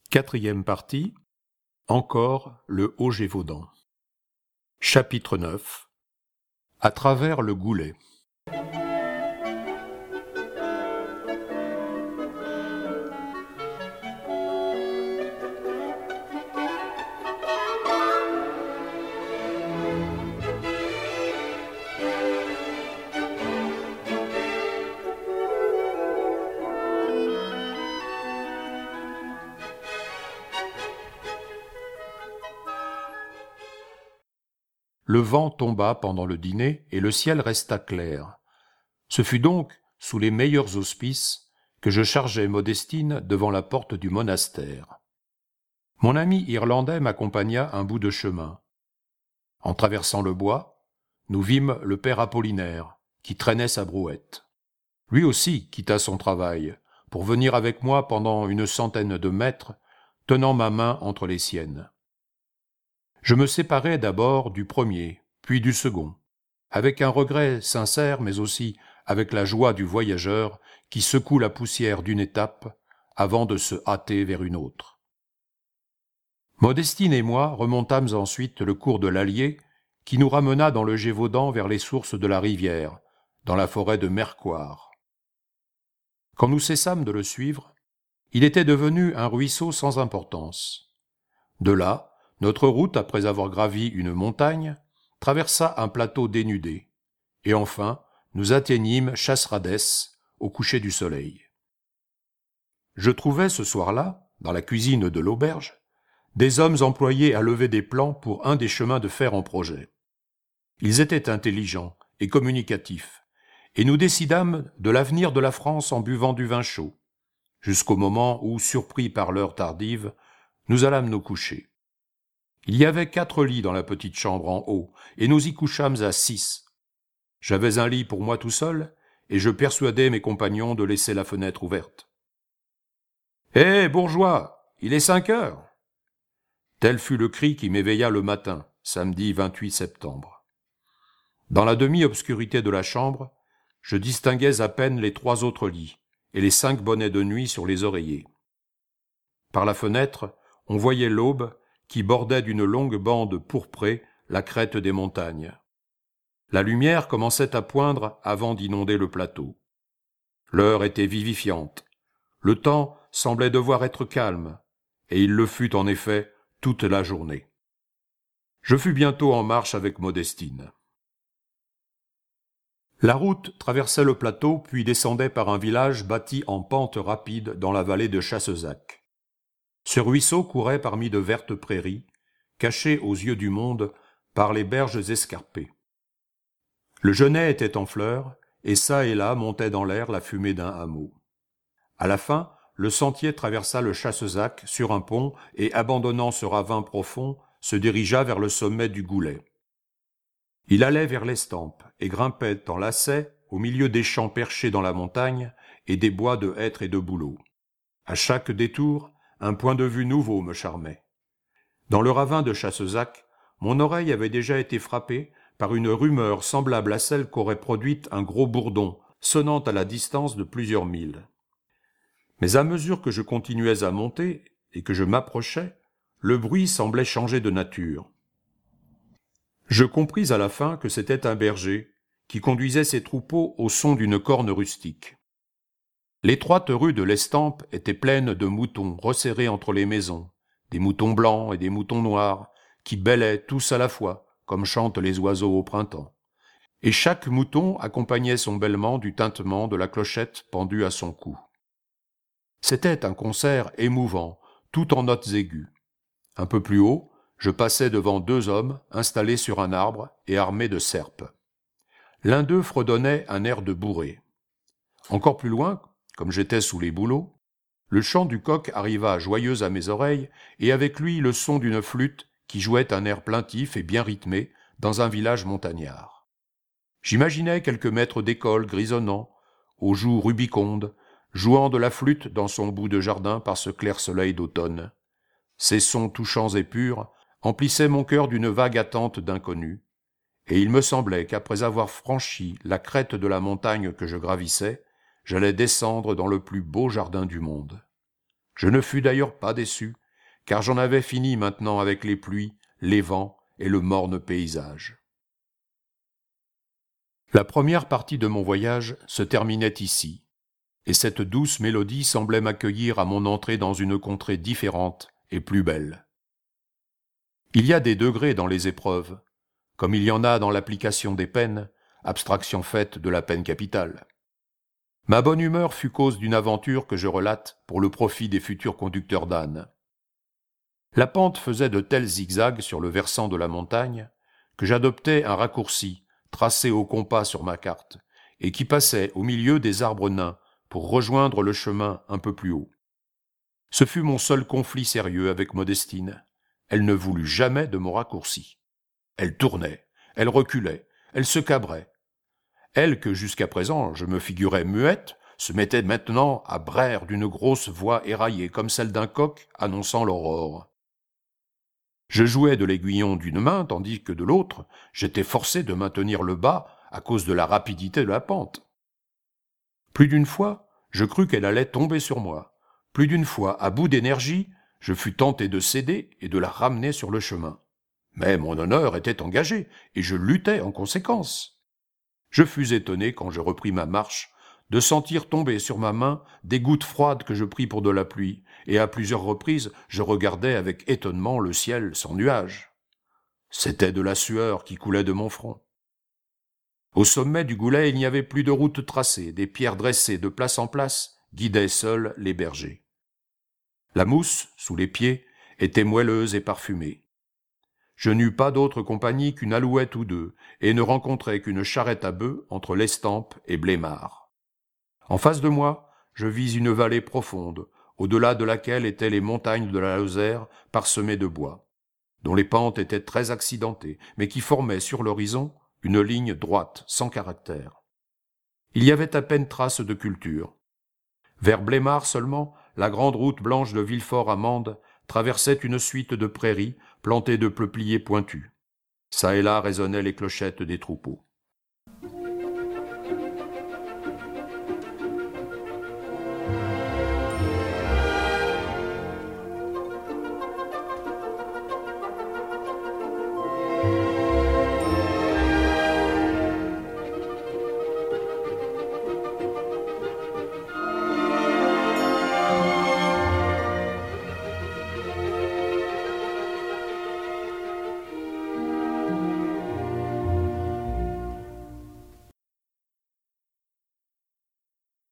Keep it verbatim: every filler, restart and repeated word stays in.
Quatrième partie. Encore le Haut-Gévaudan. Chapitre neuf. À travers le Goulet. Le vent tomba pendant le dîner et le ciel resta clair. Ce fut donc, sous les meilleurs auspices, que je chargeai Modestine devant la porte du monastère. Mon ami irlandais m'accompagna un bout de chemin. En traversant le bois, nous vîmes le père Apollinaire, qui traînait sa brouette. Lui aussi quitta son travail, pour venir avec moi pendant une centaine de mètres, tenant ma main entre les siennes. Je me séparai d'abord du premier, puis du second, avec un regret sincère, mais aussi avec la joie du voyageur qui secoue la poussière d'une étape avant de se hâter vers une autre. Modestine et moi remontâmes ensuite le cours de l'Allier qui nous ramena dans le Gévaudan vers les sources de la rivière, dans la forêt de Mercoire. Quand nous cessâmes de le suivre, il était devenu un ruisseau sans importance. De là, notre route, après avoir gravi une montagne, traversa un plateau dénudé, et enfin nous atteignîmes Chasseradès au coucher du soleil. Je trouvai ce soir-là, dans la cuisine de l'auberge, des hommes employés à lever des plans pour un des chemins de fer en projet. Ils étaient intelligents et communicatifs, et nous décidâmes de l'avenir de la France en buvant du vin chaud, jusqu'au moment où, surpris par l'heure tardive, nous allâmes nous coucher. Il y avait quatre lits dans la petite chambre en haut, et nous y couchâmes à six. J'avais un lit pour moi tout seul, et je persuadai mes compagnons de laisser la fenêtre ouverte. « Hé, bourgeois, il est cinq heures !» Tel fut le cri qui m'éveilla le matin, samedi vingt-huit septembre. Dans la demi-obscurité de la chambre, je distinguais à peine les trois autres lits, et les cinq bonnets de nuit sur les oreillers. Par la fenêtre, on voyait l'aube, qui bordait d'une longue bande pourprée la crête des montagnes. La lumière commençait à poindre avant d'inonder le plateau. L'heure était vivifiante. Le temps semblait devoir être calme, et il le fut en effet toute la journée. Je fus bientôt en marche avec Modestine. La route traversait le plateau puis descendait par un village bâti en pente rapide dans la vallée de Chassezac. Ce ruisseau courait parmi de vertes prairies, cachées aux yeux du monde par les berges escarpées. Le genêt était en fleurs, et çà et là montait dans l'air la fumée d'un hameau. À la fin, le sentier traversa le Chassezac sur un pont et, abandonnant ce ravin profond, se dirigea vers le sommet du Goulet. Il allait vers l'Estampes et grimpait en lacet au milieu des champs perchés dans la montagne et des bois de hêtres et de bouleaux. À chaque détour, un point de vue nouveau me charmait. Dans le ravin de Chassezac, mon oreille avait déjà été frappée par une rumeur semblable à celle qu'aurait produite un gros bourdon, sonnant à la distance de plusieurs milles. Mais à mesure que je continuais à monter et que je m'approchais, le bruit semblait changer de nature. Je compris à la fin que c'était un berger qui conduisait ses troupeaux au son d'une corne rustique. L'étroite rue de l'Estampe était pleine de moutons resserrés entre les maisons, des moutons blancs et des moutons noirs, qui bêlaient tous à la fois, comme chantent les oiseaux au printemps. Et chaque mouton accompagnait son bêlement du tintement de la clochette pendue à son cou. C'était un concert émouvant, tout en notes aiguës. Un peu plus haut, je passais devant deux hommes installés sur un arbre et armés de serpes. L'un d'eux fredonnait un air de bourrée. Encore plus loin, comme j'étais sous les bouleaux, le chant du coq arriva joyeux à mes oreilles, et avec lui le son d'une flûte qui jouait un air plaintif et bien rythmé dans un village montagnard. J'imaginais quelques maîtres d'école grisonnants, aux joues rubicondes, jouant de la flûte dans son bout de jardin par ce clair soleil d'automne. Ces sons touchants et purs emplissaient mon cœur d'une vague attente d'inconnu, et il me semblait qu'après avoir franchi la crête de la montagne que je gravissais, j'allais descendre dans le plus beau jardin du monde. Je ne fus d'ailleurs pas déçu, car j'en avais fini maintenant avec les pluies, les vents et le morne paysage. La première partie de mon voyage se terminait ici, et cette douce mélodie semblait m'accueillir à mon entrée dans une contrée différente et plus belle. Il y a des degrés dans les épreuves, comme il y en a dans l'application des peines, abstraction faite de la peine capitale. Ma bonne humeur fut cause d'une aventure que je relate pour le profit des futurs conducteurs d'ânes. La pente faisait de tels zigzags sur le versant de la montagne que j'adoptai un raccourci tracé au compas sur ma carte et qui passait au milieu des arbres nains pour rejoindre le chemin un peu plus haut. Ce fut mon seul conflit sérieux avec Modestine. Elle ne voulut jamais de mon raccourci. Elle tournait, elle reculait, elle se cabrait. Elle que jusqu'à présent je me figurais muette, se mettait maintenant à braire d'une grosse voix éraillée comme celle d'un coq annonçant l'aurore. Je jouais de l'aiguillon d'une main, tandis que de l'autre, j'étais forcé de maintenir le bas à cause de la rapidité de la pente. Plus d'une fois, je crus qu'elle allait tomber sur moi. Plus d'une fois, à bout d'énergie, je fus tenté de céder et de la ramener sur le chemin. Mais mon honneur était engagé, et je luttais en conséquence. Je fus étonné, quand je repris ma marche, de sentir tomber sur ma main des gouttes froides que je pris pour de la pluie, et à plusieurs reprises je regardais avec étonnement le ciel sans nuages. C'était de la sueur qui coulait de mon front. Au sommet du goulet, il n'y avait plus de route tracée, des pierres dressées de place en place guidaient seuls les bergers. La mousse, sous les pieds, était moelleuse et parfumée. Je n'eus pas d'autre compagnie qu'une alouette ou deux, et ne rencontrai qu'une charrette à bœufs entre l'Estampes et Blémard. En face de moi, je vis une vallée profonde, au-delà de laquelle étaient les montagnes de la Lozère parsemées de bois, dont les pentes étaient très accidentées, mais qui formaient sur l'horizon une ligne droite, sans caractère. Il y avait à peine trace de culture. Vers Blémard seulement, la grande route blanche de Villefort à Mende traversait une suite de prairies plantées de peupliers pointus. Ça et là résonnaient les clochettes des troupeaux.